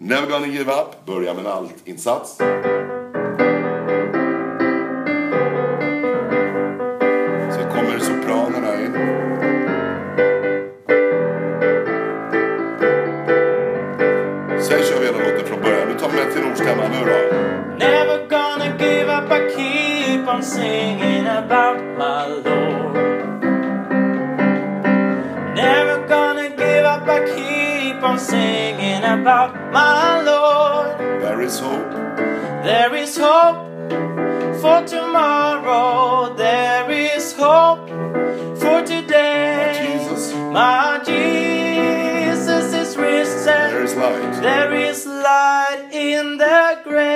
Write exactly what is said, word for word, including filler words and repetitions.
Never gonna give up. Börja med en alt-insats. Så kommer sopranerna in. Sen kör vi hela låten från början. Nu tar vi med till nordstämman nu då. Never gonna give up, I keep on singing about my Lord. Never gonna give up, I keep on singing about my Lord. There is hope. There is hope for tomorrow. There is hope for today. My Jesus. My Jesus is risen. There is light. There is light in the grave.